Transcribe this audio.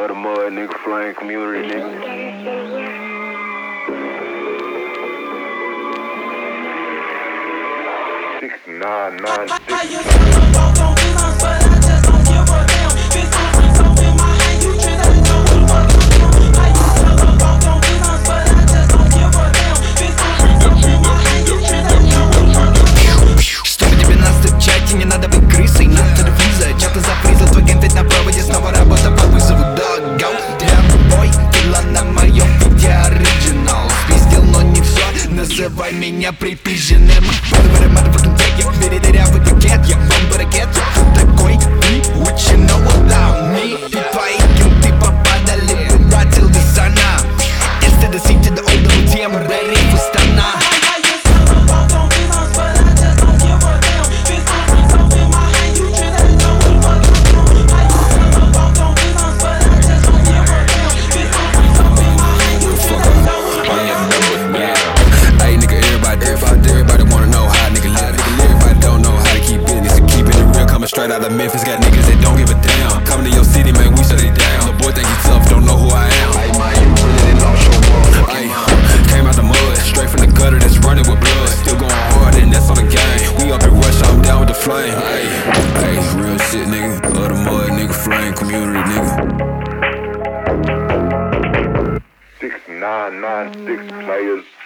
Other mud nigga, flame community nigga. Чтобы тебе настучать, и не надо быть крысой. На телевизоре чаты запризал, твой ген ведь на проводе. Снова работа по вызову, doggo. Для бой, килла на моем виде оригинал. Спиздил, но не все, называй меня припизженным. Motherfucking take it, бери дырявый пакет. Я бомба-ракет, я такой ты. What you know about me? И твои кенты попадали бы до Тилдисана. Instead of seat to the older тема, бери пустана. Straight out of Memphis, got niggas that don't give a damn. Coming to your city, man, we shut it down. The boy think he tough, don't know who I am. Hey man, you really lost your motherfucking mind. Came out the mud, straight from the gutter that's running with blood. Still going hard and that's on the game. We up in rush, I'm down with the flame. Hey, real shit, nigga. Other mud, nigga, flame community, nigga. 6996 players.